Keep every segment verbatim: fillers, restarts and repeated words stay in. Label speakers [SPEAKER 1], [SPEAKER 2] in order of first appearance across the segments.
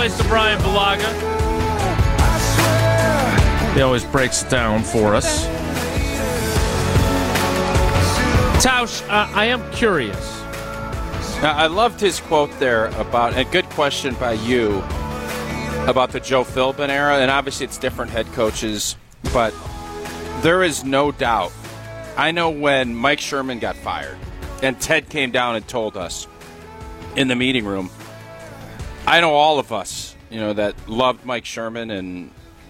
[SPEAKER 1] always to Brian Balaga. He always breaks it down for us. Tausch, uh, I am curious.
[SPEAKER 2] Now, I loved his quote there about, a good question by you, about the Joe Philbin era, and obviously it's different head coaches, but there is no doubt. I know when Mike Sherman got fired, and Ted came down and told us in the meeting room, I know all of us, you know, that loved Mike Sherman, and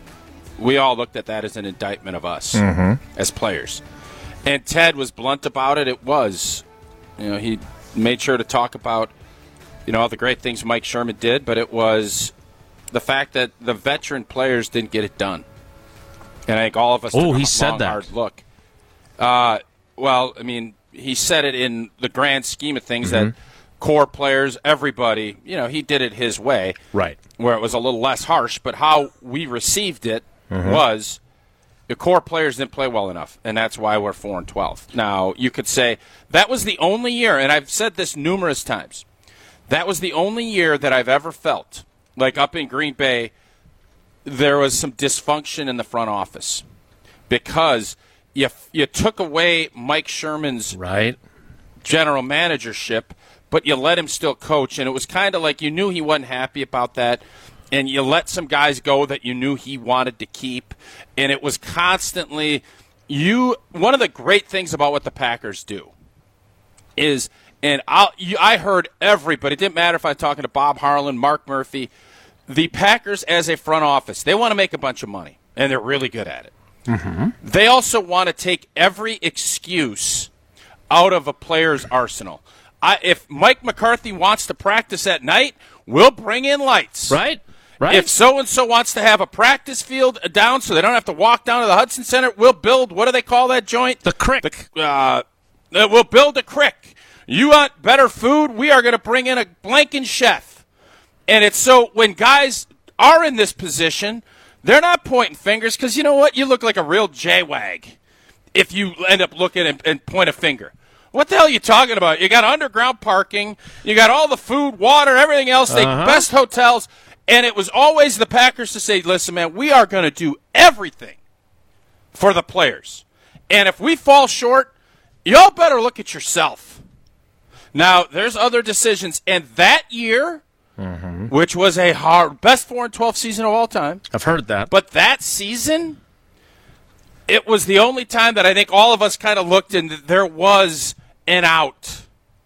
[SPEAKER 2] we all looked at that as an indictment of us mm-hmm. as players. And Ted was blunt about it. It was, you know, he made sure to talk about, you know, all the great things Mike Sherman did, but it was the fact that the veteran players didn't get it done. And I think all of us
[SPEAKER 1] oh,
[SPEAKER 2] took
[SPEAKER 1] he
[SPEAKER 2] a
[SPEAKER 1] said
[SPEAKER 2] long,
[SPEAKER 1] that.
[SPEAKER 2] hard look. Uh, well, I mean, he said it in the grand scheme of things mm-hmm. that core players, everybody, you know, he did it his way.
[SPEAKER 1] Right.
[SPEAKER 2] Where it was a little less harsh, but how we received it mm-hmm. was the core players didn't play well enough, and that's why we're four and twelve. Now, you could say that was the only year, and I've said this numerous times, that was the only year that I've ever felt like up in Green Bay there was some dysfunction in the front office because you you took away Mike Sherman's
[SPEAKER 1] right.
[SPEAKER 2] general managership, but you let him still coach, and it was kind of like you knew he wasn't happy about that. And you let some guys go that you knew he wanted to keep. And it was constantly you. One of the great things about what the Packers do is, and I'll, you, I heard everybody, it didn't matter if I'm talking to Bob Harlan, Mark Murphy, the Packers as a front office, they want to make a bunch of money, and they're really good at it. Mm-hmm. They also want to take every excuse out of a player's arsenal. I, if Mike McCarthy wants to practice at night, we'll bring in lights.
[SPEAKER 1] Right. Right.
[SPEAKER 2] If so-and-so wants to have a practice field down so they don't have to walk down to the Hudson Center, we'll build, what do they call that joint?
[SPEAKER 1] The crick.
[SPEAKER 2] The, uh, we'll build a crick. You want better food? We are going to bring in a Blanken chef. And it's so when guys are in this position, they're not pointing fingers because you know what? You look like a real J-wag if you end up looking and, and point a finger. What the hell are you talking about? You got underground parking. You got all the food, water, everything else. The
[SPEAKER 1] uh-huh.
[SPEAKER 2] best hotels. And it was always the Packers to say, listen, man, we are going to do everything for the players. And if we fall short, y'all better look at yourself. Now, there's other decisions. And that year, mm-hmm. which was a hard, best four and twelve season of all time.
[SPEAKER 1] I've heard that.
[SPEAKER 2] But that season, it was the only time that I think all of us kind of looked and there was an out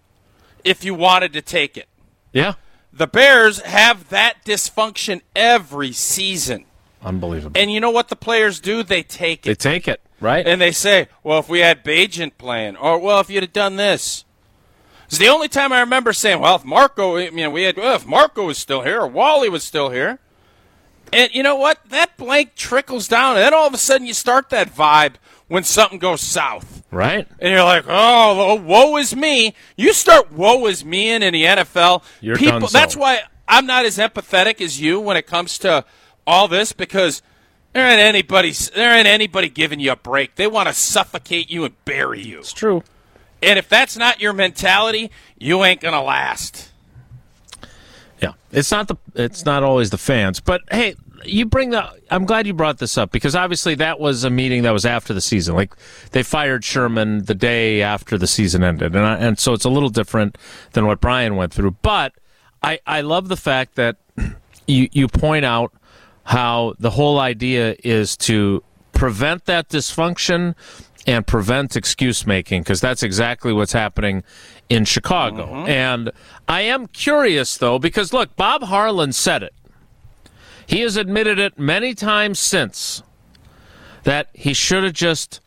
[SPEAKER 2] if you wanted to take it.
[SPEAKER 1] Yeah.
[SPEAKER 2] The Bears have that dysfunction every season.
[SPEAKER 1] Unbelievable.
[SPEAKER 2] And you know what the players do? They take it.
[SPEAKER 1] They take it, right?
[SPEAKER 2] And they say, well, if we had Bagent playing, or, well, if you'd have done this. It's the only time I remember saying, well, if Marco, you know, we had, well, if Marco was still here, or Wally was still here. And you know what? That blank trickles down, and then all of a sudden you start that vibe when something goes south.
[SPEAKER 1] Right.
[SPEAKER 2] And you're like, oh, woe is me. You start woe is me in, in the N F L.
[SPEAKER 1] You're
[SPEAKER 2] people,
[SPEAKER 1] done so.
[SPEAKER 2] That's why I'm not as empathetic as you when it comes to all this because there ain't anybody, there ain't anybody giving you a break. They want to suffocate you and bury you.
[SPEAKER 1] It's true.
[SPEAKER 2] And if that's not your mentality, you ain't going to last.
[SPEAKER 1] Yeah. It's not the it's not always the fans, but hey, you bring the I'm glad you brought this up because obviously that was a meeting that was after the season. Like they fired Sherman the day after the season ended. And I, and so it's a little different than what Brian went through, but I I love the fact that you you point out how the whole idea is to prevent that dysfunction and prevent excuse making because that's exactly what's happening in Chicago. Mm-hmm. And I am curious, though, because, look, Bob Harlan said it. He has admitted it many times since that he should have just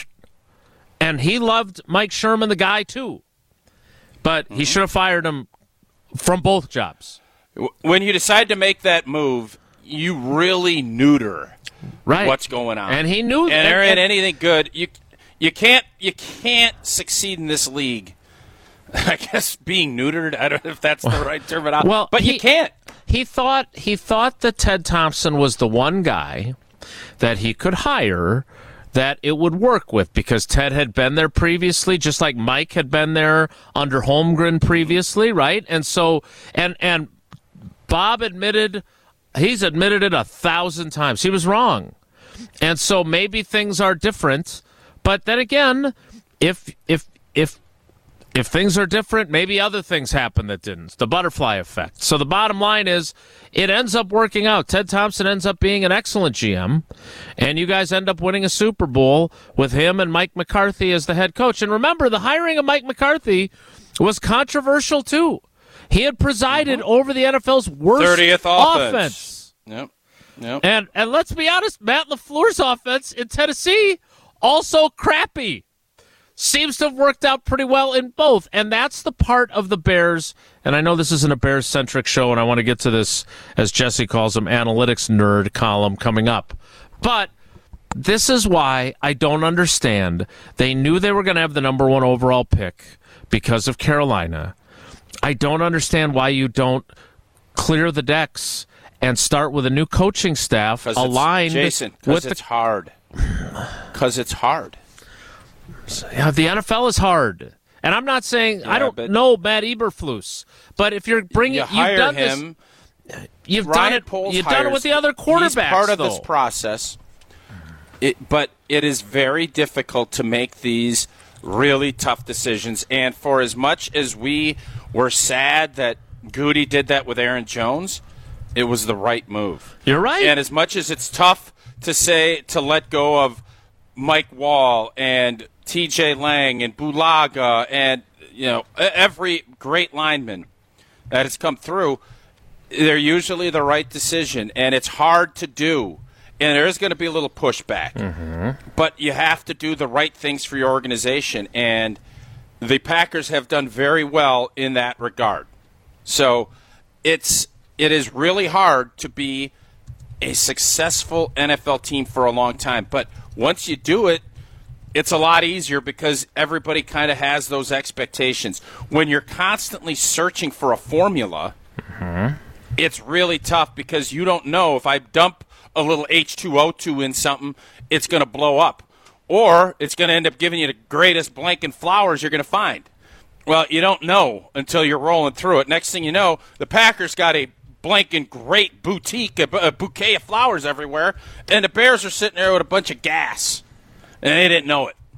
[SPEAKER 1] – and he loved Mike Sherman, the guy, too. But mm-hmm. he should have fired him from both jobs.
[SPEAKER 2] When you decide to make that move, you really neuter
[SPEAKER 1] right.
[SPEAKER 2] what's going on.
[SPEAKER 1] And he knew that.
[SPEAKER 2] And there ain't anything good. You you can't you can't succeed in this league. I guess being neutered, I don't know if that's the right terminology.
[SPEAKER 1] Well,
[SPEAKER 2] but
[SPEAKER 1] he,
[SPEAKER 2] you can't.
[SPEAKER 1] He thought he thought that Ted Thompson was the one guy that he could hire that it would work with because Ted had been there previously, just like Mike had been there under Holmgren previously, right? And so and and Bob admitted, he's admitted it a thousand times. He was wrong. And so maybe things are different. But then again, if if if if things are different, maybe other things happen that didn't. The butterfly effect. So the bottom line is, it ends up working out. Ted Thompson ends up being an excellent G M, and you guys end up winning a Super Bowl with him and Mike McCarthy as the head coach. And remember, the hiring of Mike McCarthy was controversial too. He had presided mm-hmm. over the N F L's worst
[SPEAKER 2] thirtieth offense.
[SPEAKER 1] offense.
[SPEAKER 2] Yep. Yep.
[SPEAKER 1] And and let's be honest, Matt LaFleur's offense in Tennessee, also crappy. Seems to have worked out pretty well in both. And that's the part of the Bears, and I know this isn't a Bears-centric show, and I want to get to this, as Jesse calls them, analytics nerd column coming up. But this is why I don't understand. They knew they were going to have the number one overall pick because of Carolina. I don't understand why you don't clear the decks and start with a new coaching staff aligned
[SPEAKER 2] Jason,
[SPEAKER 1] with
[SPEAKER 2] it's
[SPEAKER 1] the...
[SPEAKER 2] hard. Because it's hard.
[SPEAKER 1] Yeah, the N F L is hard. And I'm not saying, yeah, I don't know Matt Eberflus, but if you're bringing,
[SPEAKER 2] you
[SPEAKER 1] you've
[SPEAKER 2] hire
[SPEAKER 1] done
[SPEAKER 2] him,
[SPEAKER 1] this, you've
[SPEAKER 2] Ryan
[SPEAKER 1] done it,
[SPEAKER 2] Poles
[SPEAKER 1] you've done it with the other quarterbacks.
[SPEAKER 2] He's part of
[SPEAKER 1] though.
[SPEAKER 2] this process. It, but it is very difficult to make these really tough decisions. And for as much as we were sad that Goody did that with Aaron Jones, it was the right move.
[SPEAKER 1] You're right.
[SPEAKER 2] And as much as it's tough to say to let go of Mike Wall and T J Lang and Bulaga and, you know, every great lineman that has come through, they're usually the right decision, and it's hard to do. And there is going to be a little pushback.
[SPEAKER 1] Mm-hmm.
[SPEAKER 2] But you have to do the right things for your organization, and the Packers have done very well in that regard. So it's it is really hard to be a successful N F L team for a long time. But once you do it, it's a lot easier because everybody kind of has those expectations. When you're constantly searching for a formula,
[SPEAKER 1] mm-hmm.
[SPEAKER 2] it's really tough because you don't know if I dump a little H two O two in something, it's going to blow up. Or it's going to end up giving you the greatest blanket flowers you're going to find. Well, you don't know until you're rolling through it. Next thing you know, the Packers got a blanket great boutique, a, a bouquet of flowers everywhere, and the Bears are sitting there with a bunch of gas. And they didn't know it.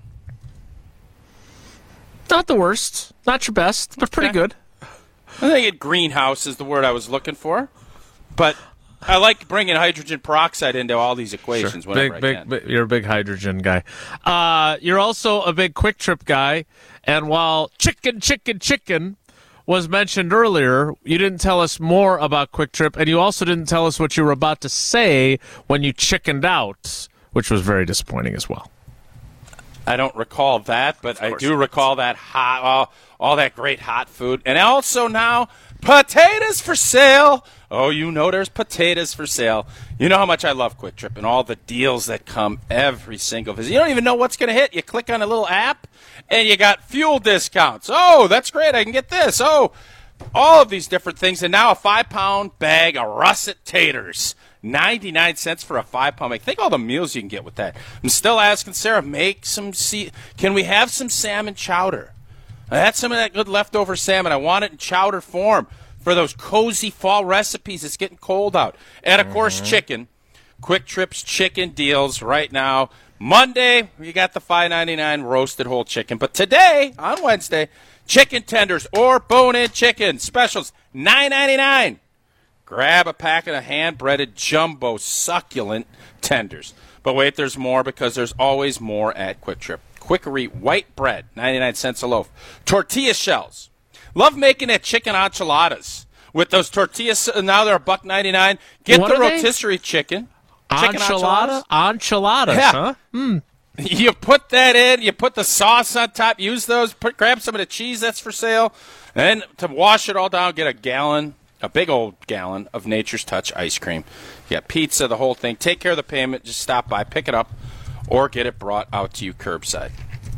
[SPEAKER 1] Not the worst. Not your best, but pretty
[SPEAKER 2] okay.
[SPEAKER 1] good.
[SPEAKER 2] I think it greenhouse is the word I was looking for. But I like bringing hydrogen peroxide into all these equations
[SPEAKER 1] sure.
[SPEAKER 2] whenever
[SPEAKER 1] big,
[SPEAKER 2] I
[SPEAKER 1] big,
[SPEAKER 2] can.
[SPEAKER 1] Big, you're a big hydrogen guy. Uh, you're also a big Quick Trip guy. And while chicken, chicken, chicken was mentioned earlier, you didn't tell us more about Quick Trip, and you also didn't tell us what you were about to say when you chickened out, which was very disappointing as well.
[SPEAKER 2] I don't recall that, but I do recall that hot, all, all that great hot food. And also now, potatoes for sale. Oh, you know there's potatoes for sale. You know how much I love Quick Trip and all the deals that come every single visit. You don't even know what's going to hit. You click on a little app, and you got fuel discounts. Oh, that's great. I can get this. Oh, all of these different things. And now a five-pound bag of russet taters. ninety-nine cents for a five-pound bag. Think all the meals you can get with that. I'm still asking Sarah, make some, see, can we have some salmon chowder? I had some of that good leftover salmon. I want it in chowder form for those cozy fall recipes. It's getting cold out. And, of course, mm-hmm. chicken. Quick Trip's chicken deals right now. Monday, you got the five ninety-nine roasted whole chicken. But today, on Wednesday, chicken tenders or bone-in chicken specials, nine ninety-nine. Grab a packet of hand-breaded jumbo succulent tenders. But wait, there's more because there's always more at Quick Trip. Quickery white bread, ninety-nine cents a loaf. Tortilla shells. Love making that chicken enchiladas. With those tortillas, now they're a buck ninety-nine. Get
[SPEAKER 1] what
[SPEAKER 2] the rotisserie they? chicken. Chicken
[SPEAKER 1] Enchilada? Enchiladas,
[SPEAKER 2] yeah.
[SPEAKER 1] huh? Mm.
[SPEAKER 2] You put that in. You put the sauce on top. Use those. Put, grab some of the cheese that's for sale. And to wash it all down, get a gallon, a big old gallon of Nature's Touch ice cream. You got pizza, the whole thing. Take care of the payment. Just stop by, pick it up, or get it brought out to you curbside.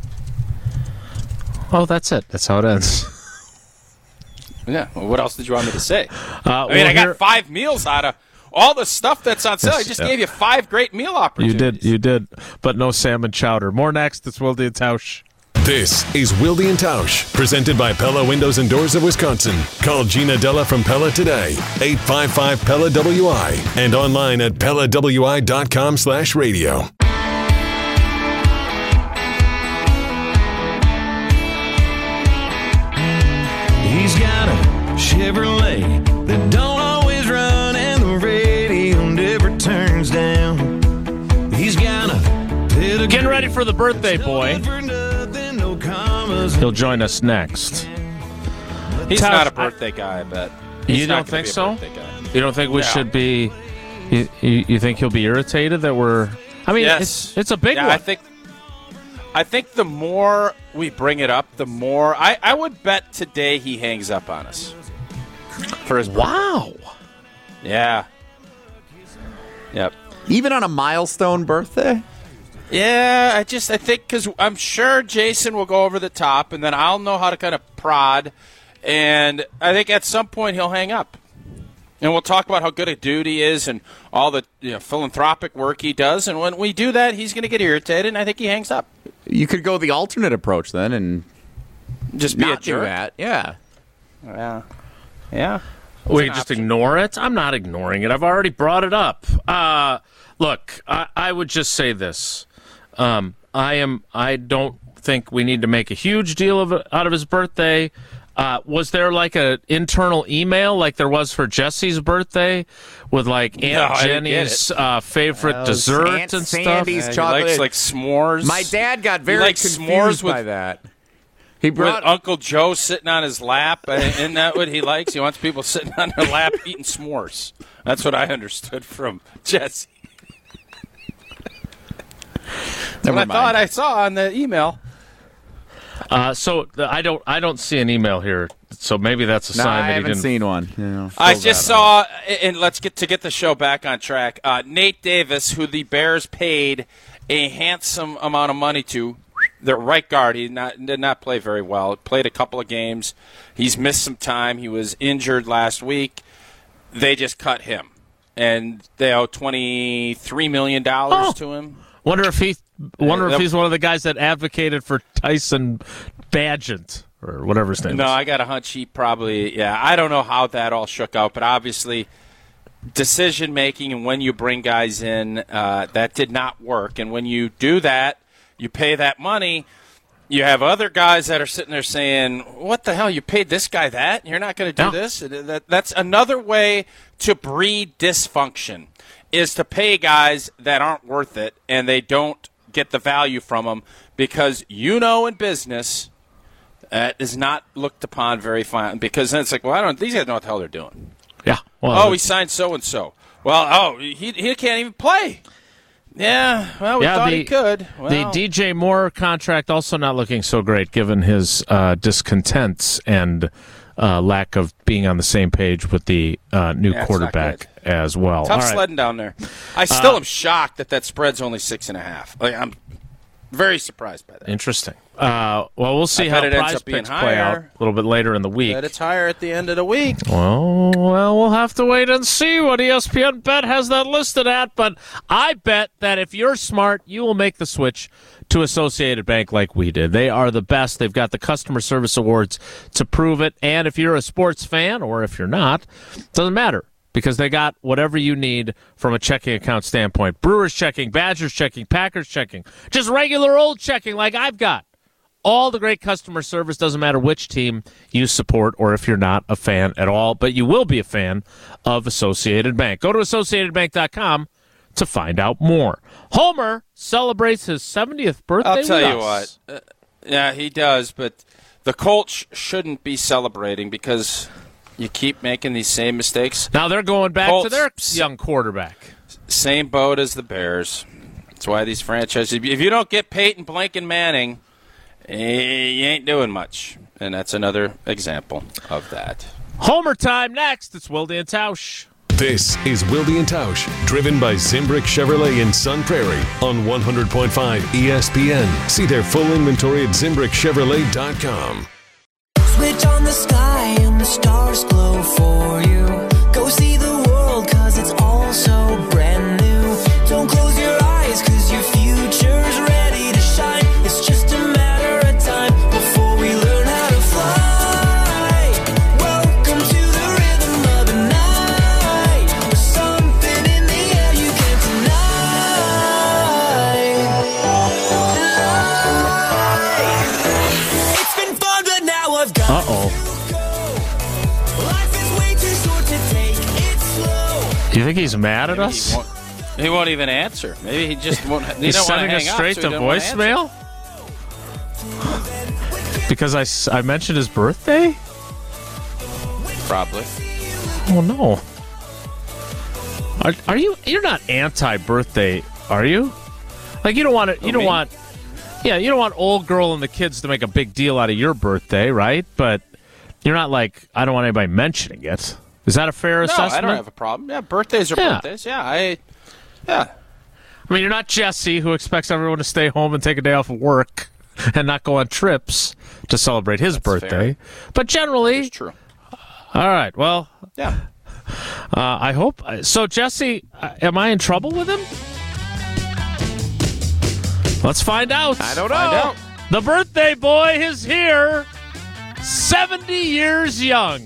[SPEAKER 1] Oh, that's it. That's how it ends.
[SPEAKER 2] Yeah. Well, what else did you want me to say?
[SPEAKER 1] Uh,
[SPEAKER 2] I mean,
[SPEAKER 1] well,
[SPEAKER 2] I got
[SPEAKER 1] here...
[SPEAKER 2] five meals out of all the stuff that's on sale.
[SPEAKER 1] Yes,
[SPEAKER 2] I just
[SPEAKER 1] yeah.
[SPEAKER 2] gave you five great meal opportunities.
[SPEAKER 1] You did, you did, but no salmon chowder. More next. It's Wilde and Tausch.
[SPEAKER 3] This is Wilde and Tausch, presented by Pella Windows and Doors of Wisconsin. Call Gina Della from Pella today, eight five five Pella W I, and online at pella w i dot com slash radio.
[SPEAKER 4] He's got a Chevrolet that don't always run, and the radio never turns down. He's got a pedigree.
[SPEAKER 1] Getting ready for the birthday boy. He'll join us next.
[SPEAKER 2] He's
[SPEAKER 1] Tausch,
[SPEAKER 2] not a birthday guy, I bet. He's
[SPEAKER 1] you don't think so? You don't think we
[SPEAKER 2] No.
[SPEAKER 1] should be? You, you, you think he'll be irritated that we're? I mean,
[SPEAKER 2] Yes.
[SPEAKER 1] it's it's a big
[SPEAKER 2] yeah,
[SPEAKER 1] one.
[SPEAKER 2] I think. I think the more we bring it up, the more I, I would bet today he hangs up on us for his birthday.
[SPEAKER 1] Wow.
[SPEAKER 2] Yeah. Yep.
[SPEAKER 5] Even on a milestone birthday?
[SPEAKER 2] Yeah, I just I think because I'm sure Jason will go over the top, and then I'll know how to kind of prod, and I think at some point he'll hang up, and we'll talk about how good a dude he is and all the you know, philanthropic work he does, and when we do that, he's going to get irritated, and I think he hangs up.
[SPEAKER 5] You could go the alternate approach then and
[SPEAKER 2] Just be
[SPEAKER 5] not
[SPEAKER 2] a
[SPEAKER 5] do
[SPEAKER 2] jerk.
[SPEAKER 5] that. Yeah.
[SPEAKER 2] Yeah, yeah.
[SPEAKER 1] We
[SPEAKER 2] an
[SPEAKER 1] can just
[SPEAKER 2] option.
[SPEAKER 1] ignore it. I'm not ignoring it. I've already brought it up. Uh, look, I, I would just say this. Um, I am. I don't think we need to make a huge deal of it, out of his birthday. Uh, was there like an internal email like there was for Jesse's birthday with like Aunt
[SPEAKER 2] No, I didn't get
[SPEAKER 1] Jenny's uh, favorite
[SPEAKER 5] Oh,
[SPEAKER 1] dessert
[SPEAKER 5] Aunt
[SPEAKER 1] and
[SPEAKER 5] Sandy's
[SPEAKER 1] stuff?
[SPEAKER 2] Yeah,
[SPEAKER 5] chocolate.
[SPEAKER 2] He likes like s'mores.
[SPEAKER 5] My dad got very
[SPEAKER 2] He likes
[SPEAKER 5] confused
[SPEAKER 2] s'mores
[SPEAKER 5] by
[SPEAKER 2] with-
[SPEAKER 5] that. He
[SPEAKER 2] With
[SPEAKER 5] brought
[SPEAKER 2] Uncle Joe sitting on his lap, uh, isn't that what he likes? He wants people sitting on their lap eating s'mores. That's what I understood from Jesse.
[SPEAKER 5] Never
[SPEAKER 2] what I
[SPEAKER 5] mind.
[SPEAKER 2] thought I saw on the email.
[SPEAKER 1] Uh, so uh, I don't. I don't see an email here. So maybe that's a
[SPEAKER 5] No,
[SPEAKER 1] sign
[SPEAKER 5] I
[SPEAKER 1] that he
[SPEAKER 5] haven't
[SPEAKER 1] didn't.
[SPEAKER 5] seen one. You know,
[SPEAKER 2] I
[SPEAKER 5] fill
[SPEAKER 2] just
[SPEAKER 5] that out.
[SPEAKER 2] saw, and let's get to get the show back on track. Uh, Nate Davis, who the Bears paid a handsome amount of money to, their right guard, he not, did not play very well. Played a couple of games. He's missed some time. He was injured last week. They just cut him, and they owe twenty-three million dollars
[SPEAKER 1] Oh.
[SPEAKER 2] to him.
[SPEAKER 1] Wonder if he. Wonder if
[SPEAKER 2] that-
[SPEAKER 1] he's one of the guys that advocated for Tyson Bagent or whatever his name
[SPEAKER 2] No,
[SPEAKER 1] is.
[SPEAKER 2] I got a hunch he probably, yeah, I don't know how that all shook out, but obviously decision making and when you bring guys in, uh, that did not work. And when you do that, you pay that money, you have other guys that are sitting there saying, what the hell, you paid this guy that? You're not going to do
[SPEAKER 1] Yeah.
[SPEAKER 2] this? And that, that's another way to breed dysfunction, is to pay guys that aren't worth it and they don't get the value from them, because you know in business – that is not looked upon very fine, because then it's like, well, I don't. These guys know what the hell they're doing.
[SPEAKER 1] Yeah. Well,
[SPEAKER 2] Oh, he signed so and so. Well, oh, he he can't even play. Yeah, well, we
[SPEAKER 1] Yeah,
[SPEAKER 2] thought
[SPEAKER 1] the-
[SPEAKER 2] he could.
[SPEAKER 1] the
[SPEAKER 2] Well,
[SPEAKER 1] D J Moore contract also not looking so great, given his uh, discontents and uh, lack of being on the same page with the uh, new
[SPEAKER 2] Yeah, it's not
[SPEAKER 1] quarterback as well.
[SPEAKER 2] tough
[SPEAKER 1] All right. Uh,
[SPEAKER 2] sledding down there. I still am shocked that that spread's only six and a half. Like, I'm very surprised by that.
[SPEAKER 1] Interesting. Uh, well, we'll see
[SPEAKER 2] I
[SPEAKER 1] how
[SPEAKER 2] bet it ends
[SPEAKER 1] prize
[SPEAKER 2] up being
[SPEAKER 1] picks play out
[SPEAKER 2] higher.
[SPEAKER 1] a little bit later in the week.
[SPEAKER 2] But it's higher at the end of the week.
[SPEAKER 1] Well, well, we'll have to wait and see what E S P N Bet has that listed at. But I bet that if you're smart, you will make the switch to Associated Bank like we did. They are the best. They've got the customer service awards to prove it. And if you're a sports fan, or if you're not, it doesn't matter, because they got whatever you need from a checking account standpoint. Brewers checking, Badgers checking, Packers checking, just regular old checking like I've got. All the great customer service, doesn't matter which team you support or if you're not a fan at all, but you will be a fan of Associated Bank. Go to associated bank dot com to find out more. Homer celebrates his seventieth birthday
[SPEAKER 2] I'll tell
[SPEAKER 1] with
[SPEAKER 2] you
[SPEAKER 1] us.
[SPEAKER 2] what. Uh, yeah, he does, but the Colts shouldn't be celebrating because you keep making these same mistakes.
[SPEAKER 1] Now they're going back to
[SPEAKER 2] Colts.
[SPEAKER 1] their young quarterback.
[SPEAKER 2] Same boat as the Bears. That's why these franchises, if you don't get Peyton, Blank, and Manning, eh, you ain't doing much. And that's another example of that.
[SPEAKER 1] Homer time next. It's Wilde and Tausch.
[SPEAKER 3] This is Wilde and Tausch, driven by Zimbrick Chevrolet in Sun Prairie on one hundred point five E S P N. See their full inventory at zimbrick chevrolet dot com.
[SPEAKER 6] Switch on the sky and the stars glow for you. Go see the world, cause it's all so brand new. Don't close your eyes, cause your future's ready to shine. It's just a matter of time.
[SPEAKER 1] You think he's mad at
[SPEAKER 2] Maybe
[SPEAKER 1] us?
[SPEAKER 2] He won't, he won't even answer. Maybe he just won't. He
[SPEAKER 1] He's
[SPEAKER 2] don't wanna
[SPEAKER 1] sending us
[SPEAKER 2] hang up,
[SPEAKER 1] straight
[SPEAKER 2] so he
[SPEAKER 1] to
[SPEAKER 2] don't wanna answer.
[SPEAKER 1] voicemail? Because I, s- I mentioned his birthday?
[SPEAKER 2] Probably.
[SPEAKER 1] Oh, no. Are, are you, you're not anti-birthday, are you? Like, you don't want to, you
[SPEAKER 2] Who,
[SPEAKER 1] don't
[SPEAKER 2] me?
[SPEAKER 1] want, yeah, you don't want old girl and the kids to make a big deal out of your birthday, right? But you're not like, I don't want anybody mentioning it. Is that a fair
[SPEAKER 2] No,
[SPEAKER 1] assessment?
[SPEAKER 2] I don't have a problem. Yeah, birthdays are
[SPEAKER 1] Yeah.
[SPEAKER 2] birthdays. Yeah, I. Yeah.
[SPEAKER 1] I mean, you're not Jesse, who expects everyone to stay home and take a day off of work and not go on trips to celebrate his birthday. But generally,
[SPEAKER 2] It's true.
[SPEAKER 1] all right. Well,
[SPEAKER 2] Yeah.
[SPEAKER 1] uh, I hope so. Jesse, uh, am I in trouble with him? Let's find out.
[SPEAKER 5] I don't know.
[SPEAKER 2] Find out.
[SPEAKER 1] The birthday boy is here, seventy years young.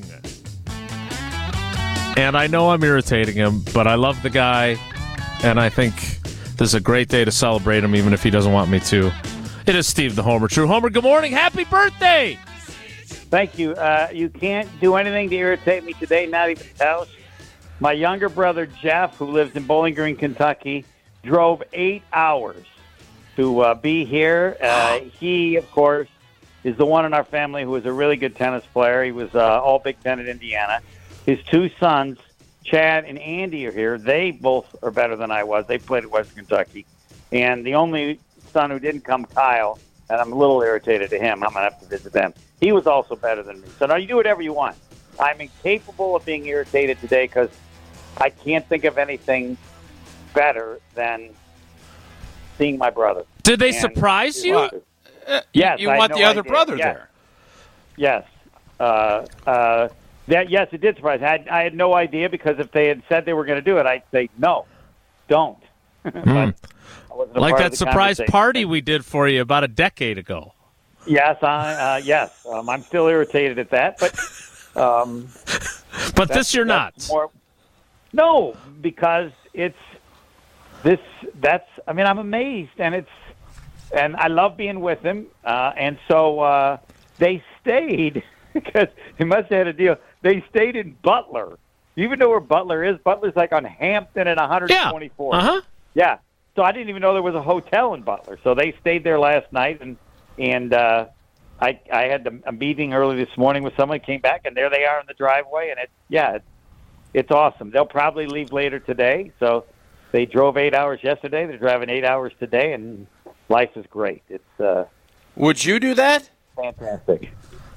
[SPEAKER 1] And I know I'm irritating him, but I love the guy, and I think this is a great day to celebrate him, even if he doesn't want me to. It is Steve the Homer True. Homer, good morning. Happy birthday.
[SPEAKER 7] Thank you. Uh, you can't do anything to irritate me today, not even Tausch. My younger brother, Jeff, who lives in Bowling Green, Kentucky, drove eight hours to uh, be here. Uh, he, of course, is the one in our family who was a really good tennis player. He was uh, all Big Ten at Indiana. His two sons, Chad and Andy, are here. They both are better than I was. They played at Western Kentucky. And the only son who didn't come, Kyle, and I'm a little irritated to him. I'm going to have to visit them. He was also better than me. So now you do whatever you want. I'm incapable of being irritated today because I can't think of anything better than seeing my brother.
[SPEAKER 1] Did they
[SPEAKER 7] And
[SPEAKER 1] surprise
[SPEAKER 7] his
[SPEAKER 1] you?
[SPEAKER 7] sister.
[SPEAKER 2] Uh,
[SPEAKER 7] Yes,
[SPEAKER 2] You
[SPEAKER 7] I had
[SPEAKER 2] want
[SPEAKER 7] no
[SPEAKER 2] the other
[SPEAKER 7] idea.
[SPEAKER 2] brother
[SPEAKER 7] Yes.
[SPEAKER 2] there.
[SPEAKER 7] Yes. Uh, uh, that yes, it did surprise me. I had, I had no idea because if they had said they were going to do it, I'd say no, don't. But I wasn't a
[SPEAKER 1] Like
[SPEAKER 7] part
[SPEAKER 1] that
[SPEAKER 7] of the
[SPEAKER 1] surprise
[SPEAKER 7] conversation.
[SPEAKER 1] party we did for you about a decade ago.
[SPEAKER 7] Yes, I uh, yes, um, I'm still irritated at that, but um,
[SPEAKER 1] But
[SPEAKER 7] that's-
[SPEAKER 1] this you're
[SPEAKER 7] that's
[SPEAKER 1] not.
[SPEAKER 7] more- no, because it's this. That's. I mean, I'm amazed, and it's, and I love being with him, uh, and so uh, they stayed because he must have had a deal. They stayed in Butler. You even know where Butler is? Butler's like on Hampton and one
[SPEAKER 1] Yeah.
[SPEAKER 7] twenty-four.
[SPEAKER 1] Uh-huh.
[SPEAKER 7] Yeah. So I didn't even know there was a hotel in Butler. So they stayed there last night, and and uh, I I had a meeting early this morning with someone. Came back, and there they are in the driveway, and it yeah, it's, it's awesome. They'll probably leave later today. So they drove eight hours yesterday. They're driving eight hours today, and life is great. It's uh,
[SPEAKER 2] Would you do that?
[SPEAKER 7] fantastic.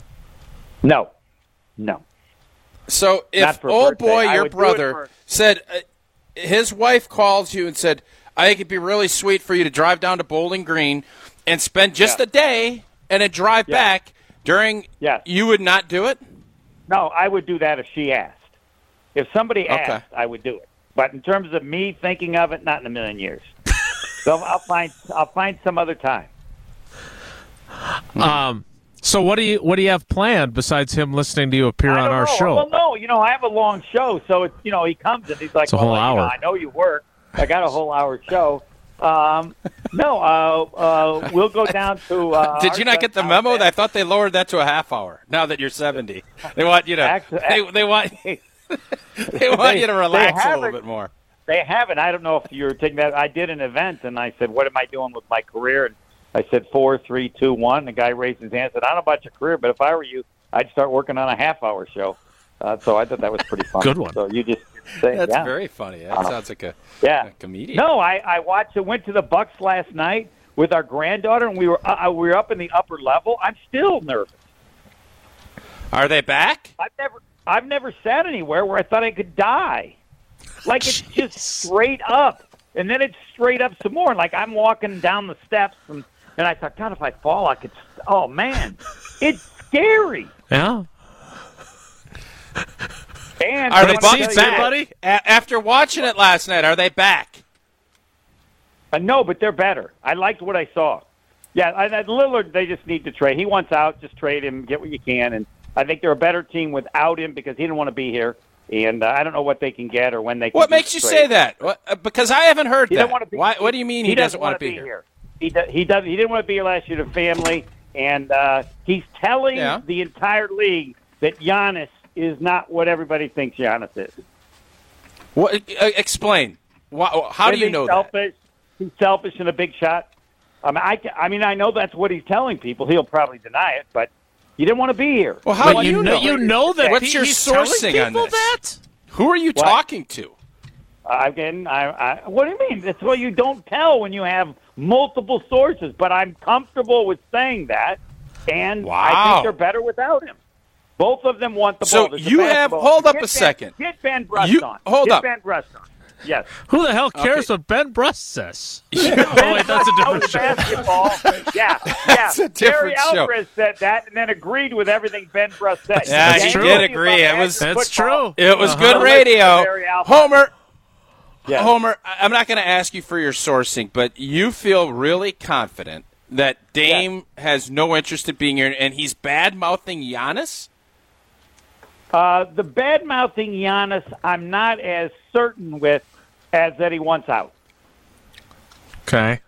[SPEAKER 7] No, no.
[SPEAKER 2] So
[SPEAKER 7] Not
[SPEAKER 2] if
[SPEAKER 7] for a
[SPEAKER 2] old
[SPEAKER 7] birthday.
[SPEAKER 2] boy,
[SPEAKER 7] I
[SPEAKER 2] your
[SPEAKER 7] would do it
[SPEAKER 2] brother,
[SPEAKER 7] for-
[SPEAKER 2] said uh, his wife calls you and said, "I think it'd be really sweet for you to drive down to Bowling Green and spend just
[SPEAKER 7] Yeah.
[SPEAKER 2] a day and then drive
[SPEAKER 7] Yeah.
[SPEAKER 2] back during."
[SPEAKER 7] Yes.
[SPEAKER 2] You would not do it.
[SPEAKER 7] No, I would do that if she asked. If somebody
[SPEAKER 2] Okay.
[SPEAKER 7] asked, I would do it. But in terms of me thinking of it, not in a million years. So I'll find I'll find some other time.
[SPEAKER 1] Um, so what do you what do you have planned besides him listening to you appear
[SPEAKER 7] I
[SPEAKER 1] on
[SPEAKER 7] don't
[SPEAKER 1] our
[SPEAKER 7] know.
[SPEAKER 1] show?
[SPEAKER 7] Well, no, you know, I have a long show, so it's you know he comes and he's like,
[SPEAKER 1] It's a
[SPEAKER 7] well,
[SPEAKER 1] whole
[SPEAKER 7] you know,
[SPEAKER 1] hour.
[SPEAKER 7] I know you work. I got a whole hour show. Um, no, uh, uh, we'll go down to. Uh,
[SPEAKER 2] Did you not get the memo? I thought they lowered that to a half hour. Now that you're seventy, they want you to.
[SPEAKER 7] Actually-
[SPEAKER 2] they, they want. They want
[SPEAKER 7] They-
[SPEAKER 2] you to
[SPEAKER 7] they
[SPEAKER 2] relax a little
[SPEAKER 7] haven't-
[SPEAKER 2] bit more.
[SPEAKER 7] They haven't. I don't know if you're taking that. I did an event, and I said, "What am I doing with my career?" And I said, four, three, two, one. The guy raised his hand and said, "I don't know about your career, but if I were you, I'd start working on a half-hour show." Uh, so I thought that was pretty fun.
[SPEAKER 1] Good one.
[SPEAKER 7] So you just say,
[SPEAKER 2] That's
[SPEAKER 7] yeah.
[SPEAKER 2] very funny. That
[SPEAKER 7] Uh,
[SPEAKER 2] sounds like a,
[SPEAKER 7] Yeah.
[SPEAKER 2] a comedian.
[SPEAKER 7] No, I, I watched. I went to the Bucks last night with our granddaughter, and we were uh, we were up in the upper level. I'm still nervous.
[SPEAKER 2] Are they back?
[SPEAKER 7] I've never I've never sat anywhere where I thought I could die. Like it's just straight up, and then it's straight up some more. Like I'm walking down the steps, and, and I thought, God, if I fall, I could. Oh man, it's scary.
[SPEAKER 1] Yeah.
[SPEAKER 7] And
[SPEAKER 2] Are
[SPEAKER 7] I
[SPEAKER 2] the
[SPEAKER 7] wanna
[SPEAKER 2] Bucks
[SPEAKER 7] tell you
[SPEAKER 2] back,
[SPEAKER 7] this.
[SPEAKER 2] buddy? A- after watching it last night, are they back?
[SPEAKER 7] Uh, no, but they're better. I liked what I saw. Yeah, I, I, Lillard, they just need to trade. He wants out. Just trade him. Get what you can. And I think they're a better team without him because he didn't want to be here. And uh, I don't know what they can get or when they can
[SPEAKER 2] What
[SPEAKER 7] do
[SPEAKER 2] makes
[SPEAKER 7] the
[SPEAKER 2] you
[SPEAKER 7] trade.
[SPEAKER 2] say that? What, uh, because I haven't heard
[SPEAKER 7] He
[SPEAKER 2] that.
[SPEAKER 7] doesn't want to be,
[SPEAKER 2] Why, what do you mean he, doesn't, want to be,
[SPEAKER 7] here?
[SPEAKER 2] here?
[SPEAKER 7] He does, he does. He didn't want to be here last year to family, and uh, he's telling
[SPEAKER 2] Yeah.
[SPEAKER 7] the entire league that Giannis is not what everybody thinks Giannis is.
[SPEAKER 2] What? Uh, explain. Why, how do
[SPEAKER 7] Is
[SPEAKER 2] you
[SPEAKER 7] he
[SPEAKER 2] know
[SPEAKER 7] selfish? He's selfish and a big shot. I mean, I, ca- I mean, I know that's what he's telling people. He'll probably deny it, but he didn't want to be here.
[SPEAKER 2] Well, how
[SPEAKER 1] But
[SPEAKER 2] do
[SPEAKER 1] you
[SPEAKER 2] you
[SPEAKER 1] know,
[SPEAKER 2] know?
[SPEAKER 1] you know that
[SPEAKER 2] What's
[SPEAKER 1] he-
[SPEAKER 2] your
[SPEAKER 1] he's telling
[SPEAKER 2] sourcing on
[SPEAKER 1] people
[SPEAKER 2] this?
[SPEAKER 1] that?
[SPEAKER 2] that? Who are you
[SPEAKER 7] What?
[SPEAKER 2] talking to?
[SPEAKER 7] Again, I, I, what do you mean? That's what you don't tell when you have multiple sources. But I'm comfortable with saying that, and I
[SPEAKER 2] Wow.
[SPEAKER 7] think they're better without him. Both of them want the
[SPEAKER 2] So
[SPEAKER 7] ball. There's a
[SPEAKER 2] you have-
[SPEAKER 7] basketball.
[SPEAKER 2] hold up
[SPEAKER 7] Get
[SPEAKER 2] a
[SPEAKER 7] Ben-
[SPEAKER 2] second.
[SPEAKER 7] Get Ben Brust
[SPEAKER 2] You-
[SPEAKER 7] on.
[SPEAKER 2] hold
[SPEAKER 7] Get
[SPEAKER 2] up.
[SPEAKER 7] Ben Brust on. Yes.
[SPEAKER 1] Who the hell cares
[SPEAKER 2] Okay.
[SPEAKER 1] what Ben Brust says?
[SPEAKER 7] Ben
[SPEAKER 1] Oh, wait, that's a different
[SPEAKER 7] knows
[SPEAKER 1] show.
[SPEAKER 7] basketball. Yeah, yeah.
[SPEAKER 2] That's a different
[SPEAKER 7] Barry
[SPEAKER 2] show.
[SPEAKER 7] Alvarez said that and then agreed with everything Ben Brust said.
[SPEAKER 2] Yeah,
[SPEAKER 1] That's
[SPEAKER 2] he
[SPEAKER 1] true.
[SPEAKER 2] did agree. It was
[SPEAKER 1] That's
[SPEAKER 7] football.
[SPEAKER 1] true.
[SPEAKER 2] it was
[SPEAKER 1] Uh-huh.
[SPEAKER 2] good radio.
[SPEAKER 7] Barry Alvarez.
[SPEAKER 2] Homer,
[SPEAKER 7] Yes.
[SPEAKER 2] Homer, I- I'm not going to ask you for your sourcing, but you feel really confident that Dame has no interest in being here, and he's bad mouthing Giannis.
[SPEAKER 7] Uh, the bad mouthing Giannis, I'm not as certain with as that he wants out.
[SPEAKER 1] Okay.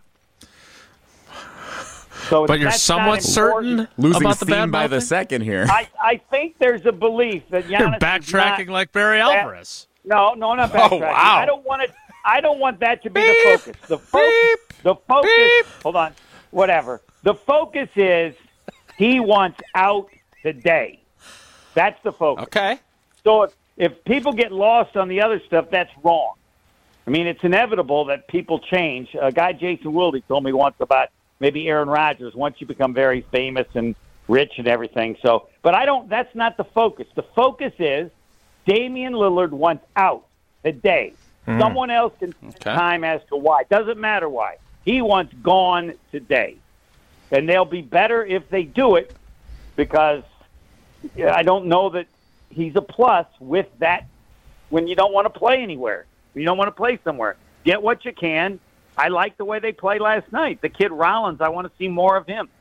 [SPEAKER 7] So
[SPEAKER 1] But you're
[SPEAKER 7] that's
[SPEAKER 1] somewhat
[SPEAKER 7] not
[SPEAKER 1] certain
[SPEAKER 7] important.
[SPEAKER 5] Losing
[SPEAKER 1] about the bad
[SPEAKER 5] steam by the
[SPEAKER 1] mouthing?
[SPEAKER 5] second here.
[SPEAKER 7] I, I think there's a belief that Giannis
[SPEAKER 1] You're
[SPEAKER 7] is
[SPEAKER 1] backtracking
[SPEAKER 7] not,
[SPEAKER 1] like Barry
[SPEAKER 7] that-
[SPEAKER 1] Alvarez.
[SPEAKER 7] No, no, not
[SPEAKER 2] Oh,
[SPEAKER 7] backtracking.
[SPEAKER 2] wow.
[SPEAKER 7] I don't want it. I don't want that to be
[SPEAKER 2] Beep.
[SPEAKER 7] the focus. The focus.
[SPEAKER 2] Beep.
[SPEAKER 7] The focus.
[SPEAKER 2] Beep.
[SPEAKER 7] Hold on. Whatever. The focus is he wants out today. That's the focus.
[SPEAKER 2] Okay.
[SPEAKER 7] So if, if people get lost on the other stuff, that's wrong. I mean, it's inevitable that people change. A guy, Jason Wilde, told me once about maybe Aaron Rodgers once you become very famous and rich and everything. So, but I don't. That's not the focus. The focus is Damian Lillard wants out today. Someone else can spend
[SPEAKER 2] Okay.
[SPEAKER 7] time as to why. Doesn't matter why. He wants gone today, and they'll be better if they do it because yeah, I don't know that he's a plus with that when you don't want to play anywhere. You don't want to play somewhere. Get what you can. I like the way they played last night. The kid Rollins, I want to see more of him.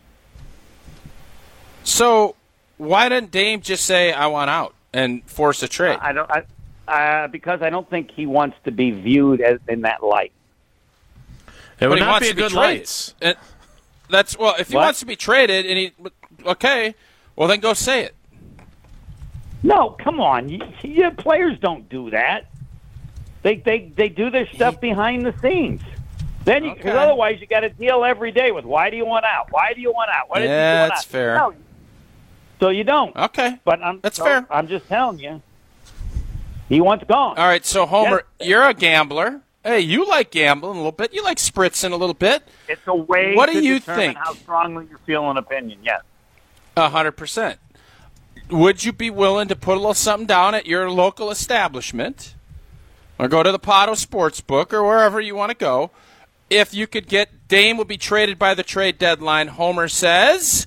[SPEAKER 2] So why didn't Dame just say I want out and force a trade?
[SPEAKER 7] I don't I, uh, because I don't think he wants to be viewed as in that light.
[SPEAKER 1] It
[SPEAKER 2] But
[SPEAKER 1] would
[SPEAKER 2] he
[SPEAKER 1] not
[SPEAKER 2] wants
[SPEAKER 1] be a
[SPEAKER 2] to be
[SPEAKER 1] good
[SPEAKER 2] traded.
[SPEAKER 1] lights.
[SPEAKER 2] And that's well. If he
[SPEAKER 7] What?
[SPEAKER 2] wants to be traded, and he okay, well then go say it.
[SPEAKER 7] No, come on. You, you, players don't do that. They they they do their stuff behind the scenes. Then, because
[SPEAKER 2] Okay.
[SPEAKER 7] otherwise you got to deal every day with why do you want out? Why do you want out? Why did
[SPEAKER 2] Yeah,
[SPEAKER 7] you want
[SPEAKER 2] that's
[SPEAKER 7] out?
[SPEAKER 2] fair.
[SPEAKER 7] No. So you don't.
[SPEAKER 2] Okay.
[SPEAKER 7] But I'm
[SPEAKER 2] That's
[SPEAKER 7] so
[SPEAKER 2] fair.
[SPEAKER 7] I'm just telling you, he wants gone.
[SPEAKER 2] All right. So Homer,
[SPEAKER 7] Yes.
[SPEAKER 2] you're a gambler. Hey, you like gambling a little bit. You like spritzing a little bit.
[SPEAKER 7] It's a way.
[SPEAKER 2] What do
[SPEAKER 7] to
[SPEAKER 2] you
[SPEAKER 7] determine
[SPEAKER 2] think?
[SPEAKER 7] How strongly you feel an opinion? Yes.
[SPEAKER 2] A hundred percent. Would you be willing to put a little something down at your local establishment, or go to the Pato Sportsbook, or wherever you want to go, if you could get Dame will be traded by the trade deadline? Homer says.